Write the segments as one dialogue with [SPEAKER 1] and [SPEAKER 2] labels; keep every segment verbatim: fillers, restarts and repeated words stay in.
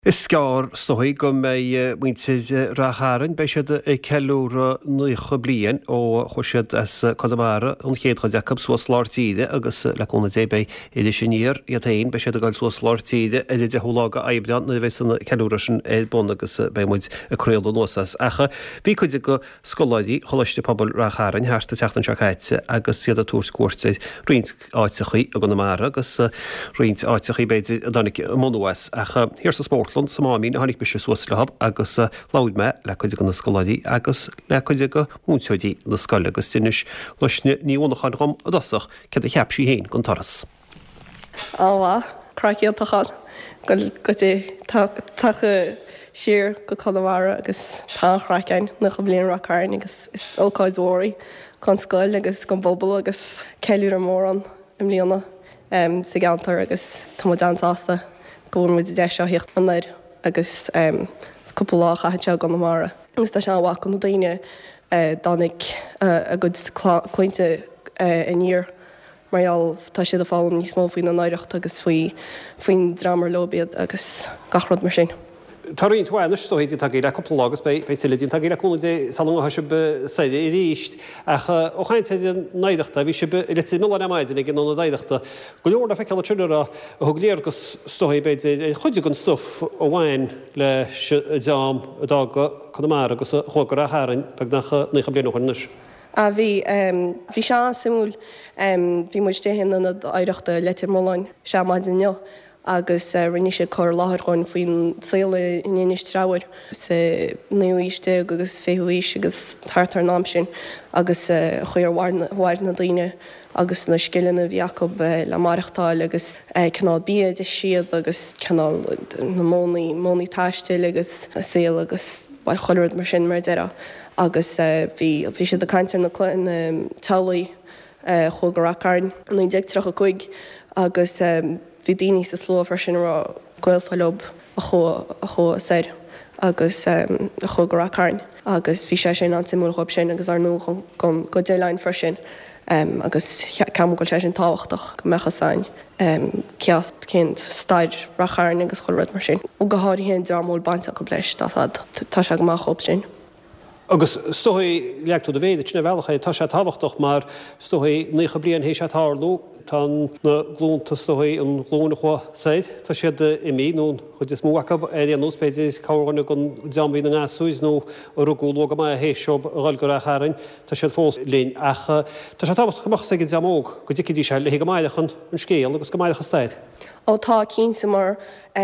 [SPEAKER 1] Is scar stohi go mé muinte racharan be siad e ceúra nucha blian ó chuisiad as Conamara an chéad chu deacab suas láirtíide agus leúna débé idir sinníir i tain be siad a gáil suas láirtíide idir de thulága aibdan na bheits an ceúra sin é bon agus be muid aréil nósas acha. Bhí chuide go scoláidí choiste pobl racharan heartta teachtan seáite agus siad a túscuirteid riint áitechaí a Conamara agus riint áitechaí beidir danig mnuas acha hir sa sport Lund sa máín hánig be suaslehab agus láid me le chuide go na scoladí agus le chuide go múteodí na scoile agus dunis leisne níúnachan rom a dosach ce a cheap sí héin gon taras.
[SPEAKER 2] Áha craiciíal tachan go go tacha siir go Conamara agus táchracein na go blion rachain agus is óáidóirí chun scoil agus go bobbal agus ceúr mór an im líonna sa gantar agus tá dansásta gohfuil muid de seo hiocht an leir agus cúpla lá chaintse Conamara. Agus tá se bhha na daine dánig a go clointe iníor marall tá siad a fáil níos mó faoin na náireacht agus faoi faoin dramar lobiad agus gachrod mar sin.
[SPEAKER 1] Tarín túhaine stohéidir tagí le coppla agus be tilidín tagí leúna dé salha se be saide i ríist acha ó chaint naideachta bhí se ri mil maidin ag gná daideachta. Go leorna fe ceile trúra a thugléir agus stohé beid chuide gon stof ó bhhain le deám a dága Conamara agus chugur a háin pe nacha blianúis.
[SPEAKER 2] A bhí bhí seán simúil bhí mu déhéan na aireachta letir móláin se maidinne. agus rinne sé chur láthiráin faoin saola inis tráhair sa nuíiste agus féhuaís agus tartar nám sin agus chuir bhhair na daine agus na scilena bhíacob le marachtáil agus canál bí de siad agus canál na mónaí mónaí táiste agus saoal agus bar choirid mar sin mar deire agus bhí bhí sé de caiintear na talaí chugarrácairn na deagtrach a chuig agus bhí daoine sa sló far sin rá ghilfalob a cho séir agus a chugarrácairn agus bhí sé sin an simú chob sin agus ar nó go déilein far sin agus ceam goil sé sin táhachtach go mechasáin ceast cinint staid rachairn agus choilrid mar sin. ó go háirí héon dearmóil bainte go bleis tá se go má chob sin.
[SPEAKER 1] Agus stohí leagú a bhéidir sinna bhealcha tá sé táhachtach mar stohí nucha blion hééis se tálú tá na glúnta stohí an glúna chu said tá siad i mí nó chud is mócha é an nóspéidir cáhanna gon deamhí na gáúis nó rugúló go mai hééis seo gáil go a charin tá siad fós lín acha Tá sé táhacht goach sa deamóg go dtí se le go maiidechan an scéal agus go maiidecha staid.
[SPEAKER 2] Ó tá cínsa mar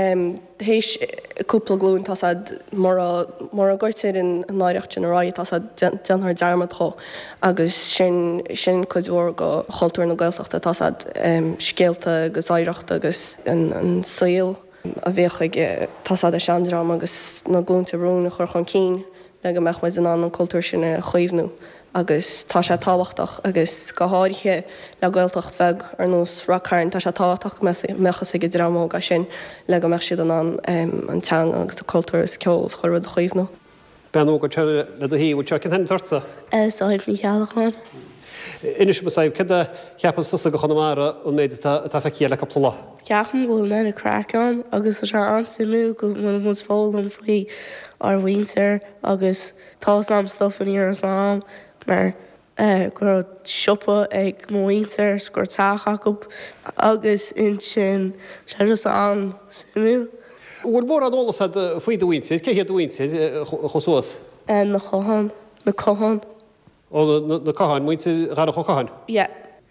[SPEAKER 2] hééis cúpla glún tá mar a goirteir in náireacht sin ará tá denthir dearmad cho agus sin sin chudhór go choultúir na gailteachta tá scéalta agus áireachta agus an saoal a bhécha tá a seanrám agus na glúnta brúna chur chun cín le go meach maid an an cultúir sin a chuomhnú. agus tá sé táhachtach agus go háirithe le gailtacht feig ar nús rachairn tá sé táhachtach mechas ag dramóg a sin le go meach siad an an teang agus cultúir ceol chuir a chuomhnú.
[SPEAKER 1] Ben ó go te le a híí bhil cin hen tarsa?
[SPEAKER 3] Is áid ní chealaáin.
[SPEAKER 1] Inis ba saibh cad ceapan susa go Conamara ó méid tá feici le coppla.
[SPEAKER 3] Ceapan bhfuil na a cracán agus se ansimú go mu mu fólam faoi ar bhaintear agus tá am stofan ar am mar gur siopa ag móintear gur táchaú agus in sin se an simú.
[SPEAKER 1] Bhfuil mór an ólas faoi dohainte, cé héad dohainte chosúas?
[SPEAKER 3] Na chohan na cohan.
[SPEAKER 1] ó na caáin muinte gar cho caáin?
[SPEAKER 3] Ie.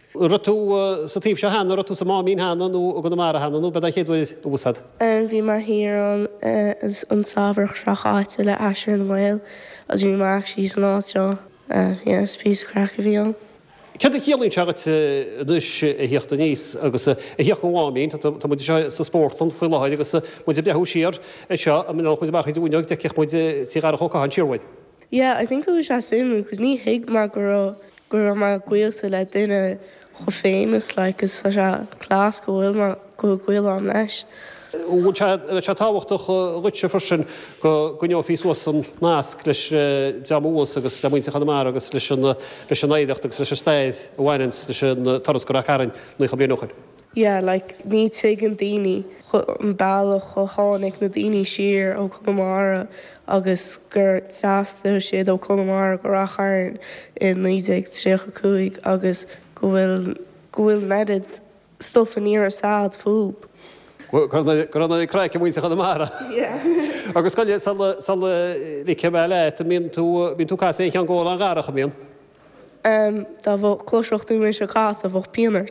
[SPEAKER 1] Rotú sa tíb se hena rotú sa má mín hena nó go mar henanú be chéadhfuil úsad.
[SPEAKER 3] Bhí mar hir an is an sábhar chraáite le eisiir an bhil as bhí meach sí san áteo spís cracha bhí an.
[SPEAKER 1] Cead a chéalaín teagat dus a hiochtta níos agus a hioch go bháín, tá muid se sa spórtland foiil láid agus muid bethú siar seo a min chuid bach úneag de ceich muid tí gar choáin tíorhaid.
[SPEAKER 3] Yeah, I think it was just him because ní hiig mar go go mar gcuilta le duine cho fémas le gus a clás go bhfuil mar go gcuil am leis.
[SPEAKER 1] Bhil se táhachtach ruite frisin go gonneofí suas an nasc leis deamúas agus le muinte Conamara agus leis an éidecht agus leis staid a bhhainins leis an taras go a charin nu cha blianúchain.
[SPEAKER 3] Yeah, like ní tuigean daoine an bailach chu tháinig na daoine siar ó Connemara agus gur teasta siad ó Connemara go racharn in níag tríocha cúig agus go bhfuil go bhfuil neidir stuff in ar sad fúb.
[SPEAKER 1] Gurna creice muointe chu mara. Agus scoile sal rice meile mín tú mín tú cai é an ggóil an gáracha míon.
[SPEAKER 3] Um, da bh cloisiochtú mé se cá a bh peanart.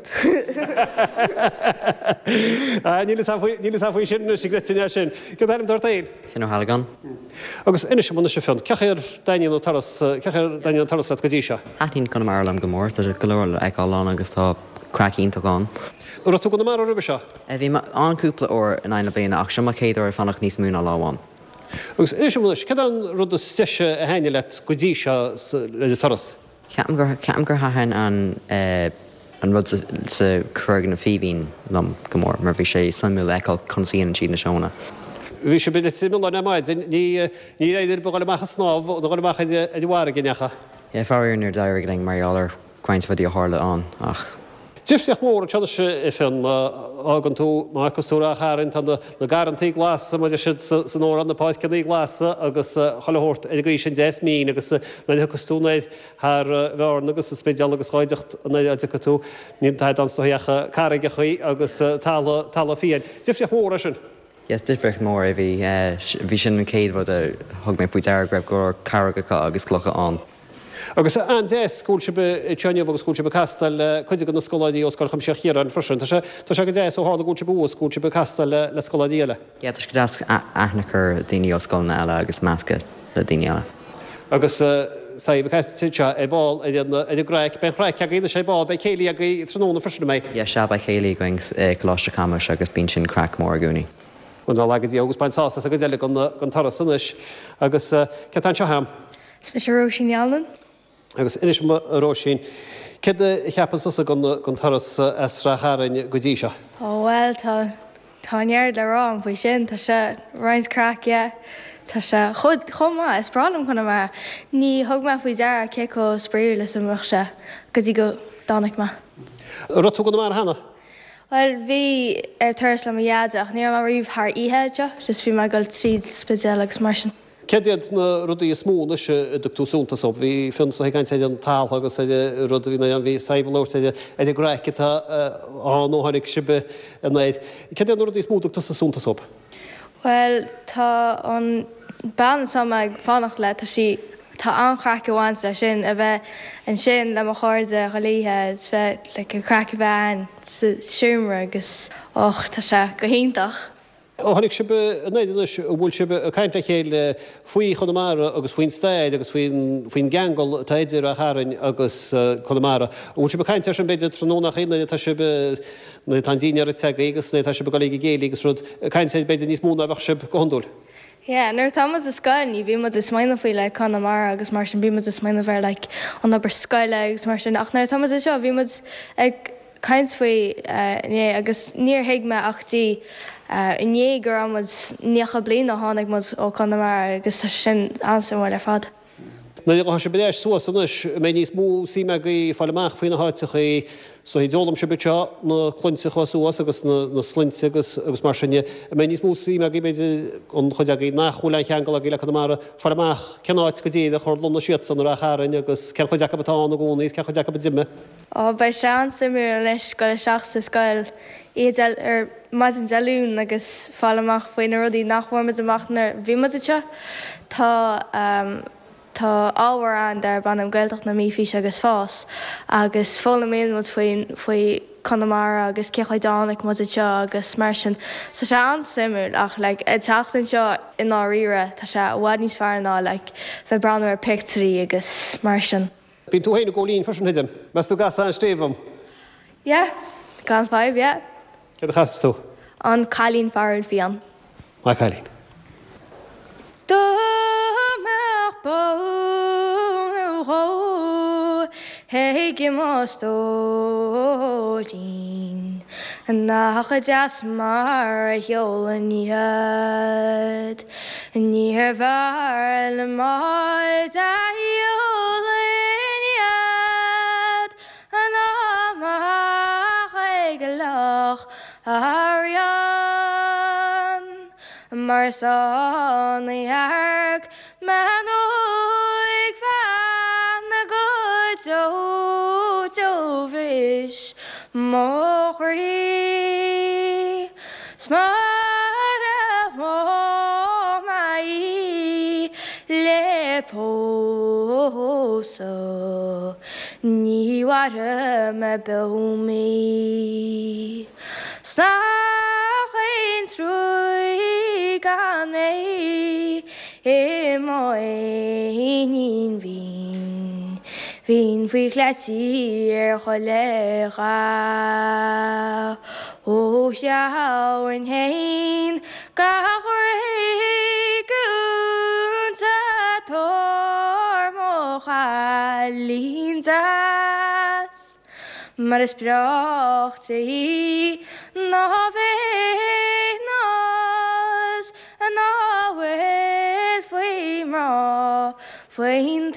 [SPEAKER 1] Nílas a faoi sin si gleine sin. Go bhim dortaín?
[SPEAKER 4] Sin ó Halagan.
[SPEAKER 1] Agus ina sem muna se fion. Cechar daine taras daine taras go dtí seo.
[SPEAKER 4] Athín go marlam go mór, tá goir ag gáán agus tá cracíonnta gáin.
[SPEAKER 1] Ú tú go mar ruba seo?
[SPEAKER 4] A bhí anúpla ó in aine bliana ach sem chéidir fannach níos múna láháin.
[SPEAKER 1] Agus ina sem muna, ce an rud stiise a haine le go dtí seo le taras?
[SPEAKER 4] Ceam gur hathain an an rud sa chuirgan na fihín lom go mór, mar bhí sé san mú leáil consaíon tí na seóna.
[SPEAKER 1] Bhí sé bit simú le maid, ní éidir bo goile machchas snáb do goile macha a dhhara gnecha.
[SPEAKER 4] É fáir nuair dair ling marálar coint fadí a hála an ach.
[SPEAKER 1] Tíirteach mór an teanna i fin ágan tú má cosúra a charann tá na garantí glas a maidir siad san óir an na páisceí glasa agus cholathirt a gí sin dés mín agus na cosúnaid thar bhharn agus sa spéideal agus cháidecht naide go tú ní taid an stoíocha carige chuí agus talla fion. Tíirteach mór sin?
[SPEAKER 4] Yes, difrich mór a bhí bhí sin an céad bhd a thug mé puidear greibh gur caragacha agus clocha an.
[SPEAKER 1] Agus an dés scúlsebe teanamh agus scúlsebe castal chuide go na scoláidí ó scoil chum sé chéar an frisin. Tá sé go dés ó hála gúlsebe bú scúlsebe castal le scoláidí eile.
[SPEAKER 4] Ié, tá go deas aithnachar daoine ó scoilna eile agus measca le daoine eile.
[SPEAKER 1] Agus sa bh caiiste é báil idir greic ben chreic a gaiad sé báil be chéala a tróna frisina mé.
[SPEAKER 4] Ié, se ba chéala going goláiste camas agus bíon sin crack mór a gúnaí.
[SPEAKER 1] Bún legadí agus bainsása a go déile gan tar sanis agus ce an seham.
[SPEAKER 2] Spe sé Róisín Allan?
[SPEAKER 1] Agus inis róisín, cé cheapan sa gan taras esra charann go dtí seo?
[SPEAKER 2] Ó bhfuil tá táneir le rám faoi sin tá se roiins crace tá se chud chumá is bralam chuna mar ní thug me faoi dear cé có spríú le san se go dtí go dánic me.
[SPEAKER 1] Ru tú go mar hena?
[SPEAKER 2] Well, bhí ar turas le iadach, ní mar riomh th itheide, just bhí me goil tríd spéisial agus mar sin.
[SPEAKER 1] Céad na rudaí smúna se tú op, bhí fin sa gaiint an tal agus rud bhí an bhí saimhlóir idir greicetá an óthanig sibe a néid. Céad an rudaí smúach sa súntas op?
[SPEAKER 2] Well, tá an ban sam ag fannach le tá si tá anchrace bháin le sin a bheith an sin le mar cháirde cholíthe fé le go crace bhein siúmra agus och tá se go híntach.
[SPEAKER 1] Óhannig sibe néidir bhfuil sibe a caiint le chéile faoi Connemara agus faoin Staid agus faoin gangol taidir a charann agus Connemara. Bhfuil sibe caiint sin beidir tróna chéine tá sibe na Tanzíine te agus tá sibe go léige géala agus rud caiint sé beidir níos múna bheh sib go honúil.
[SPEAKER 2] Ja, nuair támas is scoilní, bhí mu is smaoine faoi le Connemara agus mar sin bhí mu is smaoine bhar le an obair scoile agus mar sin ach nuair támas is seo bhí mu ag caiint faoi agus níor héig me achtaí iné gur am níocha blian a tháinig mu ó Connemara agus sin ansa bhil ar fad.
[SPEAKER 1] Na go se bedéis suasanis mé níos mú sí me go fallach faoine háiteach í so hí dólam se bete na chluinte chuúas agus na slinte agus agus mar sinne mé níos mú sí me beidir an chuide í nachhúla cheangal a gile Connemara farmach cenáid go dtíad a chulna siad san a charann agus ce chuide batá na gúnaí ce chuide be dimme.
[SPEAKER 2] Ó bei sean simú leis go le seach sa scoil éidir ar mais an deún agus fallach faoine rudí nachhfuirmas amachna bhíimetete tá Tá áhar an dar ban am gailteach na mífís agus fás, agus fóla mé mu faoi Connemara agus cechaid dánic mu seo agus mar sin. Sa se an simú ach le teachtain seo in áíre tá se bhhaid níos fearná le bheith bran ar pictarí agus mar sin.
[SPEAKER 1] Bhín tú héanana ggólín farsin hidim, mes tú gas an stéham?
[SPEAKER 2] Ja, gan fáib, ja.
[SPEAKER 1] Ce a chas tú?
[SPEAKER 2] An chalín fearn fian.
[SPEAKER 1] Má chalín.
[SPEAKER 2] Heigi mostódín nach a deas mar a heolan iad níor bhar le maid a heolan iad an amach ag lach
[SPEAKER 3] Arian Marsan the ark Manoig van the good Joe Jovish Mohri Smara Momai Leposo Niwara Mabumi Snachin trwy gan ei emoinin fi'n fi'n fwy gletir cholega o siaw yn hein gawr gwnta tor mochalin das Mae'r ysbrach ti na fe nos yn awel fwy ma fwy'n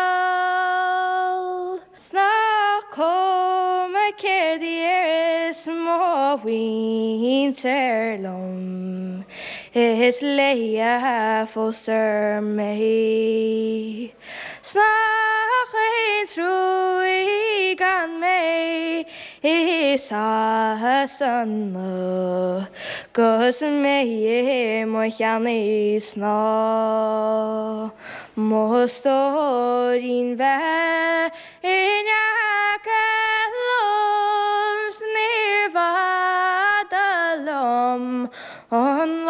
[SPEAKER 3] teal Sna com y cerdi eris mo wy'n terlom Is leia foster me Sna chyn trwy gan me Is a son lo Gos me mo channi sna Mo storin ve In akalums nirvadalom On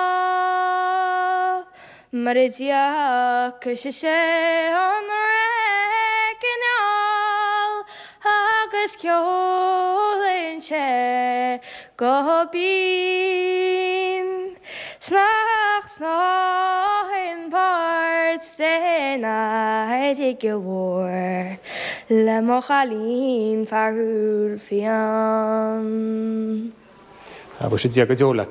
[SPEAKER 3] la Maridia kushishe on rekinal Agus kjolin che gobin Snach snahin part sena heitige war Le mochalin farur fian
[SPEAKER 1] A bwys y diag o diolad.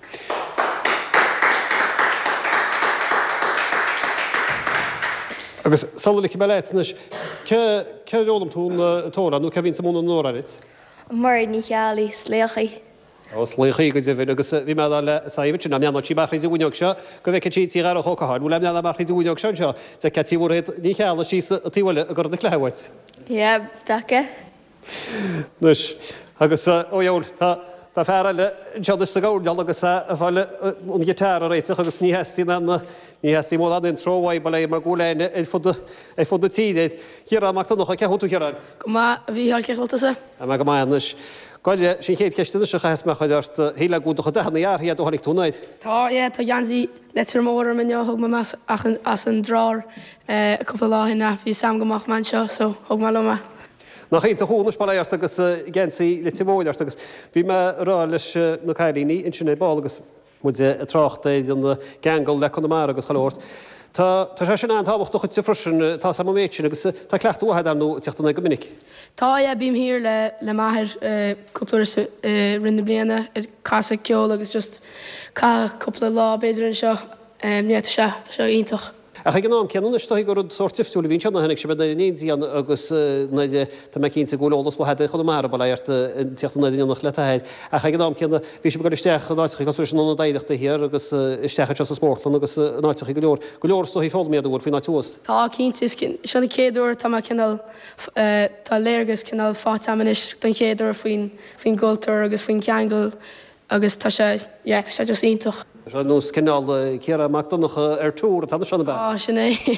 [SPEAKER 1] Agus salwyd i beth nes, ce rôl am tŵn tora, nhw cefyn sy'n mwyn yn o'r arit?
[SPEAKER 3] Mor ni chali slechi
[SPEAKER 1] Os lechi gyda fi, agus fi meddwl sa i fytyn am nianol ti bach rhaid i wyniog sio, gyfe ce ti ti gar o cho cahan, mwyn am nianol bach rhaid i wyniog sio sio, ta ce ti wryd ni chael ys ti ti wyl y gordd y clewyd.
[SPEAKER 3] Ie, dace
[SPEAKER 1] Nys, agus o iawn, ta Ta fferal yn siarad ysg awrniol agus a ffael yn gitar o reitach agus ni hesti na ni hesti modd adyn tro wai balai mar gwlein e ffod y tîd hira mag tan noch a ce hwtw hira
[SPEAKER 2] Gma fi hal cech olta se?
[SPEAKER 1] a mag yma anys Golle sy'n cheid cestyn ysg chas mach oed heila gwyd o'ch dach na iar hiad o honig tŵnaid
[SPEAKER 2] Tá, ie, tá Jansi letter mór am inio hwg ma mas as yn drar y cwpl o hynna fi sam gymach man sio, so hwg ma loma
[SPEAKER 1] Na chi ta hwn ys balai art agus gensi liti mwyd art agus fi ma rhaid lys na caelini yn sy'n ei bol agus mwyd y troch dweud yn gangol lecon y mar agus chalwrt Ta ta sy'n an tafwch doch y tifrysyn ta sam o meitsin agus ta clacht o haid am nhw tiach yn ei gymynig
[SPEAKER 2] Tá, ie, bím hir le le maher cwpl o'r rinne bliana casa ciol agus just ca cwpl o lá beidir yn sio nie, ta sio, ta sio íntoch
[SPEAKER 1] A cha gynnom, cian o'n ystod i gorod sort tiftúli fi'n siarad hynny, sy'n bydd ni'n dian agus na ta me ci'n tegwl olas bo hadau chod o mar o bala art tiach na dian o'ch letaid. A cha gynnom, cian fi sy'n bydd ystech yn oesach i gos rysyn o'n daidach dy hir agus ystech at jas o sportlan agus oesach i gylwr. Gylwr sto hi ffol mi adwr fi'n oed tŵs.
[SPEAKER 2] Tá, cíntis, sian i céadwr tá ma cynnal tá leirgus cynnal fat amanis don céadwr fi'n gultur agus fi'n ciangl agus tá se, ie, tá se just íntoch.
[SPEAKER 1] Rhaid nhw'n cynnal Ciara Macdonach ar tŵr, tad ysyn y ba.
[SPEAKER 2] Á, sin é.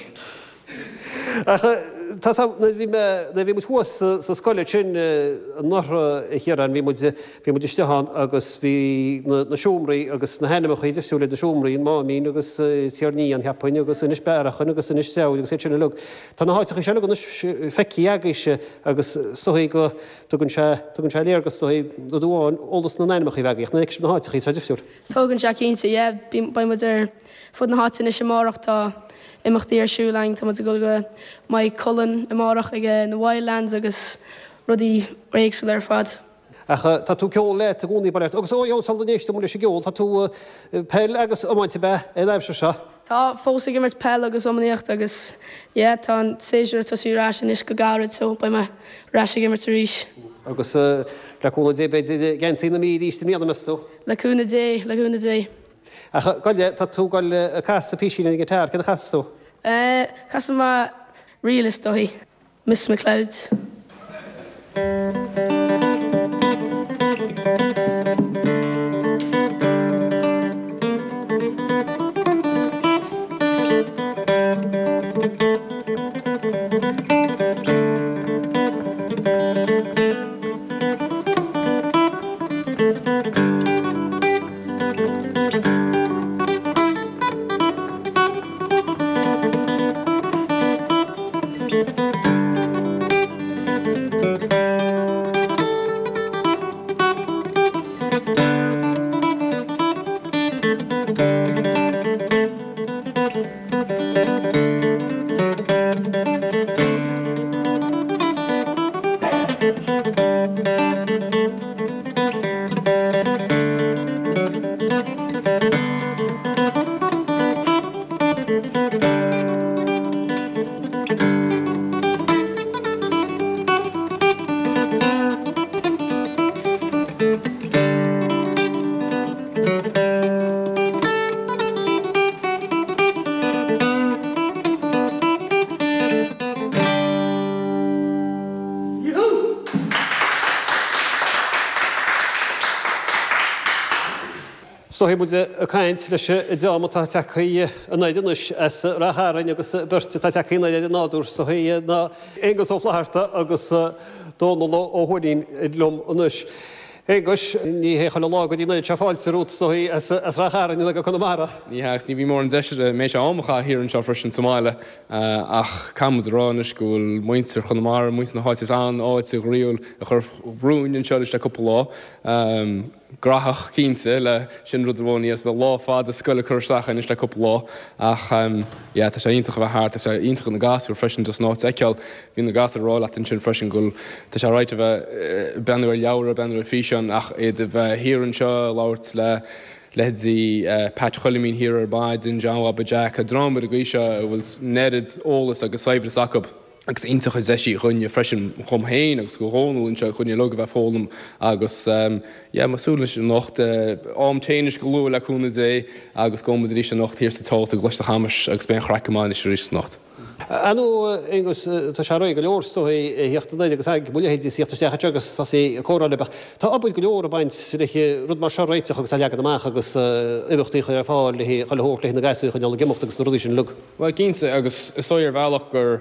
[SPEAKER 1] Ta sam, na fi mwyd hwys sa sgolia chyn nor hiran fi mwyd fi mwyd ystiohan agus fi na siwmri agus na henna mwch i ddifsiwlid na siwmri yn mamin agus tiar ni an hiapwyn agus yn ysberach agus yn yssew agus eich yn y lwg. Ta na hoetach i siarad yn ffeci ag eisiau agus stohi go tugun sia leir agus stohi do dwi'n olus na nenna mwch i fegich na eich na hoetach i ddifsiwr.
[SPEAKER 2] Tugan sia cínta, ie, bain mwyd er fod na hatin eisiau marach tá imach dír siúlaing tá muid go go mai Cullen i marach ag na Wildlands agus rudí réigsúil ar fad.
[SPEAKER 1] Ach, tá tú ceol le a gúnaí bailart. Agus ó eol sal danéiste múla sé geol, tá tú peil agus omainte be é leibse se?
[SPEAKER 2] Tá fósa gimmert peil agus omnaíocht agus é tá séisiúr tá sí ráis is go gárid so ba me ráis gimmert a ríis.
[SPEAKER 1] agus leúna dé be gan sína mí íiste mí meú.
[SPEAKER 3] Leúna dé leúna dé.
[SPEAKER 1] Gaile tá tú gáil a casa píisií na gitar, cad a chaú?
[SPEAKER 3] Cas má rialistdóí, Miss McLeod.
[SPEAKER 1] So hé bud a caiint leis i dámata techaí an éidirnis as ratharain agus burte tá techaína idir náúr so hé ná égus ó flaharta agus dóna ó thuirín lom anis. Égus ní hé chaile lá go dtína te fáilte rút so hí as ratharain go chunamara.
[SPEAKER 5] Ní heas ní bhí mór an deisiir mééis se amcha hir an seo frisin Somáile ach camú ránis goil muintear chunamara muos na háis an áid sa riúil a chur bhrún an seolis le cuppa lá. Grachach cínte le sin rudhóí as bh lá fád a scoile chuteach in is le cuppa lá ach tá sé ionintach bh háart sé ionintach na gasú freisin dos ná eiceil hí na gas ará le sin freisin goil Tá sé ráit a bheith benir leabhar benir fiisian ach iad a bheith hirann seo láirt le ledí pat cholimín hir ar baid in John Jack a drámar a gcuise bhfuil nerid ólas agus saibbre sacab. agus intach is éisi chunne freisin chum héin agus go hónúin se chunne lo bheith fólam agus masúla nocht amtéinis go luú leúna é agus gomas rí nocht hir sa táta gluiste hamas agus ben chraicáin is rí nocht.
[SPEAKER 1] Anú agus tá se roi go leorstó hiochtna agus ag buhéid síochttasteach agus tá sé choráilebeh. Tá abud go leor a baint rud mar seréiteach agus leagad amach agus ibachtaí chu ar fáil le chohórlaí na gasú chun le gimocht agus rudí sin lug.
[SPEAKER 5] Well cínta agus isóir bhealach gur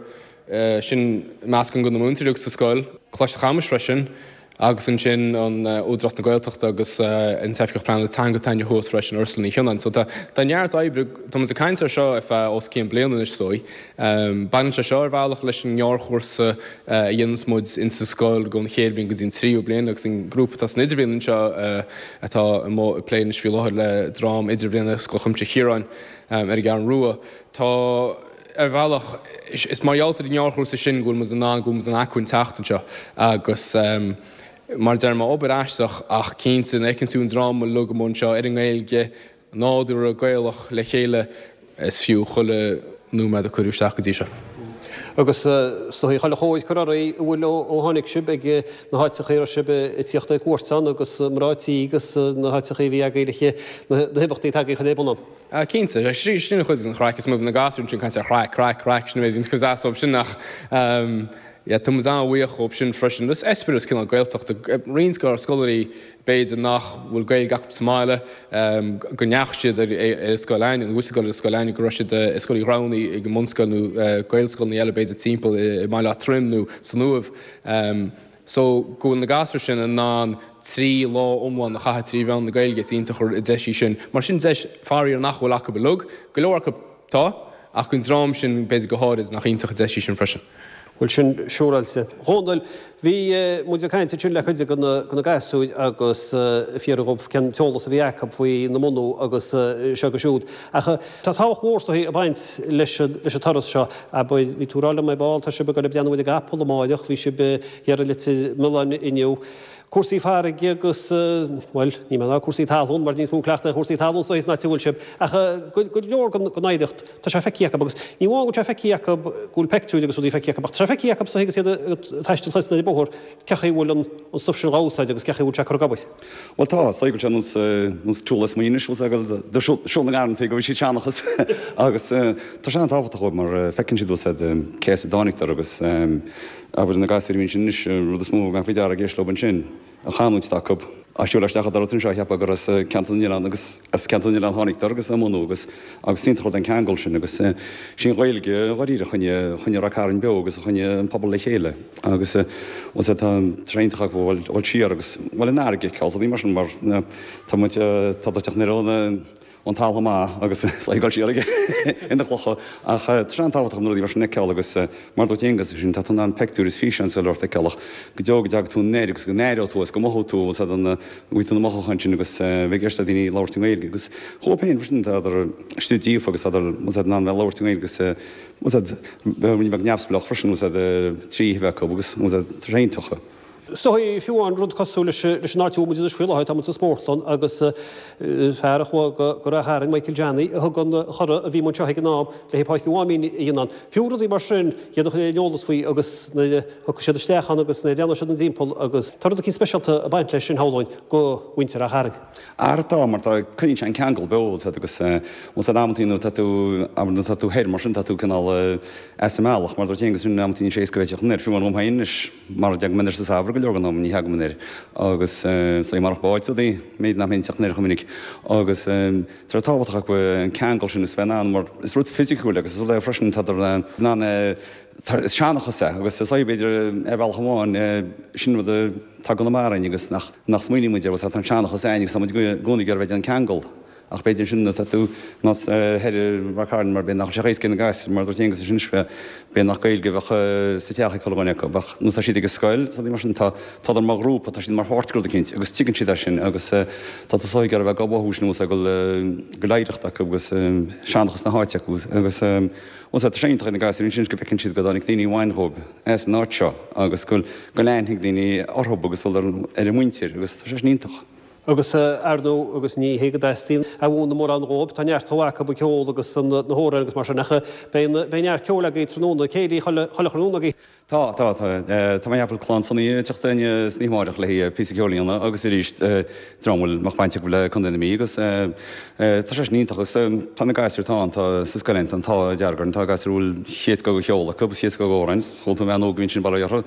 [SPEAKER 5] sin meascan go na múntaíach sa scoil, chluiste chamas freisin, agus an sin an údras na Gaeltachta agus an teifigh plan le tan go taine hós freisin urslan í Chianan. So tá neart aibre tá a caiintear seo if os cían blianan is sói. Banan se seo ar bhealach leis an neor chósa dhéansmúd in sa scoil go chéirbhín go dtín tríú blian agus an grúpa tá san idirbhíon seo atá mó pléin is fi láthir le drám idirbhíanna scoilchumte Chiaran ar gan ruúa. Tá ar bhealach is maralta í neorchú sa sin gúil mas an ná gúmas an acuin teachtanseo agus mar derma obair eisteach ach cínta an eicinsún drám le lugamón seo ar an ghilge náidir a gailach le chéile is fiú chuile númed a chuirúteach go dtí seo.
[SPEAKER 1] Agus stoí chaile choid choí bhfuil ó tháinig sib ag na háite chéir sib i tíochtta cuairteán agus mrátíí agus na háite bhí a gaiiliche na hibachtaí tag chu ébanam.
[SPEAKER 5] Cínta, sí sinna chuid an chráic mú na gasún sin caiinte chráic chráic chráic sin bhín go zásob sin nach tá mu an bhuioch op sin freisin. Dus espir cin an Gaeltacht rionscar scolarí béidir nach bhfuil gail gach Somáile go neachsiad ar scoilein an bhuiisteáil scoilein go roiisiid scoilí ránaí ag go mscoilnú gailscoil na eile béidir timppla i maiile trimnú san nuamh. So go na gasir sin an ná trí lá omháin na chathe trí bhean na gailge ínta chur i deisí sin. Mar sin deis farí ar nachhfuil acha belug, go leor tá ach chun drám sin béidir go háid nach ínta deisí sin freisin.
[SPEAKER 1] Bhfuil sin siúráilte. Hóndal, bhí muidir caiinte sin le chuide go na gasúid agus fiargóp cen teolalas a bhí echa faoi na mú agus se go siúd. Acha tá táhórstaí a baint leis a taras seo a bhí túrála mé báil tá si be go le beanúid a gapol amáideach, bhí si be hear lite milán inniu. cuasaí fearige agus bhfuil ní ná cuasaí talún, mar níos mú cleachta cuasaí talún so is na túilse. A go leor go naidecht tá sé feici agus ní bháin go tre feici gúil pectú agus dí feici ach tre feici sa higus teiste na bóthir cecha bhfuil an stufsin rááid agus cecha bhúil se chu gabaid.
[SPEAKER 6] Well tá saigil se nos túlas muoine siúna garanta go bhí sí teannachas agus tá sé an táfata chuid mar fecinn siad cé a dánictar agus aber na gasir min sin rud smó gan fiidir a ggéisloban sin a chaút stacob. A siúleisteach darún seo heappa gur Cantaníán agus Cantaníán tháinictar agus amúgus agus sintrá an ceangail sin agus sin réilge ghaíre chunne chunne raáin be agus chunne an pobl le chéile agus treintach bhil siar agus bhil an airige ceá í mar mar tá teach naróna an talha má agus gáil siige ina chlocha a tre táhaach nuí mar ne ceall agus mar dóténgas sin tá an peúris fi an se leir ceach go deog deag tú néir agus go néirú go mothú an bhuiú mochain sin agus bhígéiste daoine láirtingéige agus chopéin sin ar studíomh agus ná me láirtingéige agus bhí me neamsblach frisin tríheh agus réintocha.
[SPEAKER 1] Stoí fiúáin rud cosú leis náitiú muidir fuileáid am spórtlan agus fearach go a háing Michael Janney a gan chora a bhí man teigh ná le hépáici bháín íonan. Fiúradí mar sin dhéadach neolalas faoi agus sé stechan agus na déanana se an dímpol agus tar cinn speisialta a baint leis sin háláin go bhaintear a háing.
[SPEAKER 6] Airtá mar tá chuinn an ceangal beol agus mus amtíú tú héir mar sin tú canál S M L-ach mar tégus sin amtíí sé go bhéiteach nir fiúin mhainis mar deag midir sa sabra go legan ní heagamanir agus sé mar báid í méid na teach nir chomininic agus tar táhaach go an ceangal sin is bheán mar is rud fysiiciúil agus le freisin ná seannachcha sé agus is beidir bhil chamáin sin tá go marin agus nach smuoine muidir was an seannachcha sénig sam gúnig ar bheith an ceangal. Ach beidir sin tú heidir marcáin mar ben nach sé rééis cinna gais mar tégus sinspe be nach gailge bheith sa teacha choáine nu si go scoil, sa mar sin tá an mar grúpa tá sin mar háirtgrúda cinint, agus tugann si sin agus tá sáig ar bheith gabhúsnú a go goléireachta agus seanachas na háiteach agus séintcha na gaiir sin go pecinn siad go dánig daoine bhhainthób es náitseo agus go go leinthiigh daoine orthób agus bhil ar muintir agus tá sé níntach.
[SPEAKER 1] Agus arnú agus ní héige daistín a bhúna mór an rób, tá neart thohacha bu ceol agus na hóra agus mar necha béar ceola í tróna céirí cholachrúna í.
[SPEAKER 6] Tá tá Tá mé Apple chlán sanna teachtaine sníáireach le pí ceolaíanana agus i ríist dromhfuil mar bainte bhfuil chundéí agus tá sé nítagus tána gaiir tá tá sascaint an tá deargan tá gaiirúil siad go cheola, cub siad go gáin, chulta me nóginn sin bailhearra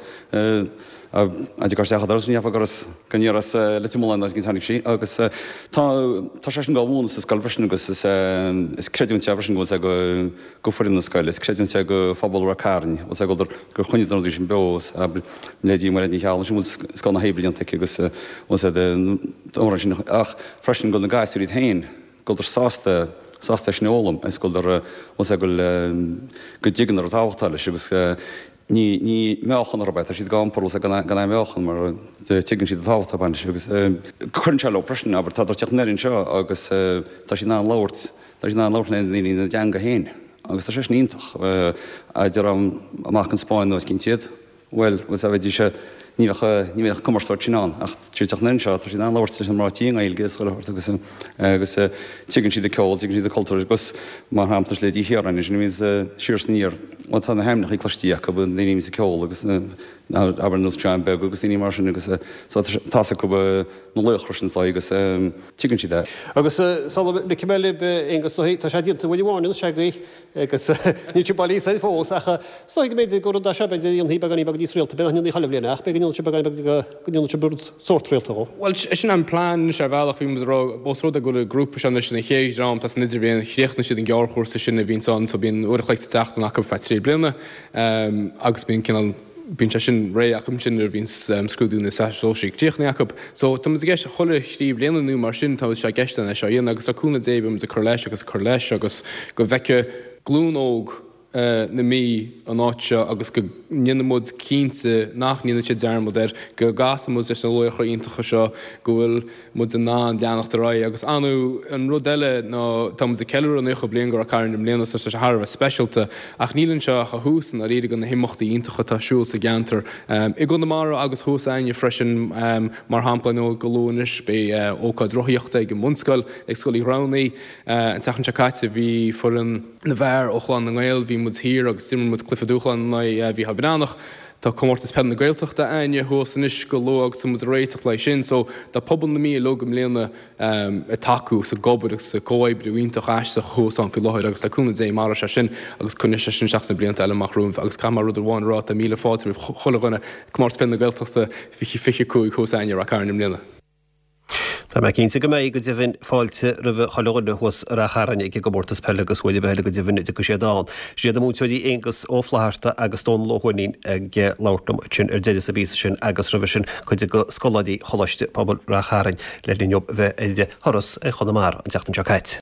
[SPEAKER 6] a gar seachadar ní afa goras ganníras letimóin gin tannig sí, agus tá sé an gáhúna sa sscoilhresin agus is creún tehresin go go go furin na scoil, is creún te go fabal a carn, ó go gur chuinedí sin bes lédí mar ní cheála sin sá na héblion te agus ó sin ach freisin go na gaiistúí hain, goidir sásta sásta sinolalam, is go go go digan ar táhatáile agus ní ní mechan arbeit siad gápóil a gan mechan mar tugann siad táhata ban agus chun se le presin, aber tá teach neirn seo agus tá sin ná láirt tá sin ná láirna í na deanga héin, agus tá sé ítach a de amach an Spáin nó cin tiad, well was a bheitdí se ní ní cumarsá sinán ach títeach neirn seo tá sin ná láirt an martíí ailge chuirt agus agus tugann siad ceáil, tugann siad a cultúir agus mar hamtas le dí chéaran is mís siir sníir ó tá na heimnach í cloistíach go bun daoine sa ceol agus aber nus tean be agus daoine mar sin agus tá go nó lechrosin sa agus tugann siad.
[SPEAKER 1] Agus le cimile agus tá sé dínta bhfuil bháin se gaí agus ní tí bailí sé fós acha stoig méidir go da se be íon hí ganí bag dísréilta be ní chaimléna ach be gníon se gníon se bud sortréilta go.
[SPEAKER 5] Well sin an plán se bhealach bhí bosró a go le grúpa se sin na chéirrám tá nidir bhíon chréochna siad an gearchúsa sinna bhín san so bíon uirchlecht teachta nach fe trí blina agus bíon cinál bín se sin ré acham sin ar bhín scrúdúna sóisiigh tíochnaach, so tá gist a chola chrí bliananú mar sin tá se gestan a seo dhéana agus aúna déibm a chu leis agus chu leis agus go bheice glúnóg na mí an áitse agus go nionamód cínsa nach níana sé dearmod ar go gasamú ar san luocha iontacha seo go bhfuil mud an ná deannacht rá agus anú an rud eile ná tá a ceú an nucha blion gur a cairn am léana sa Harbh specialta ach nílann seo a húsan a réidir gan na himachtaí iontacha tásúil sa geantar. I gona mar agus thús aine freisin mar hampla nó golónis be ócáid roiíochta go munscoil ag scoilí Rowney an techan se caiite bhí for an na bhar ó chláán na ghil bhí mud hir agus simú mud clifaúchan na bhí ha benánach tá comórtas pe na gailteachta aine thusan is go lóag sa mud réiteach lei sin, so tá pobl na mí logam léana a taú sa gobar sa cóib do ionintach eiste chóán fi láir agus leúna é mar se sin agus chune se sin seachna blianta eile marrúm agus camar ruidir bháin rá a míle fáitir cholanna cumár pe na gailteachta fi fiche cúig chósaine a cairnim léana.
[SPEAKER 1] Tá me cínta go méid go dtíhann fáilte rih choganna chus a charan ag go bórtas pelle agus bhfuil beile go dtíhann go sé dáin. Siad am múteí égus óflaharta agus tón lohaín ag látam sin ar déidir sa bí sin agus rih sin chuide go scoladí choiste pobl ra charan le job bheith ide thoras chunamar an teachtain seáit.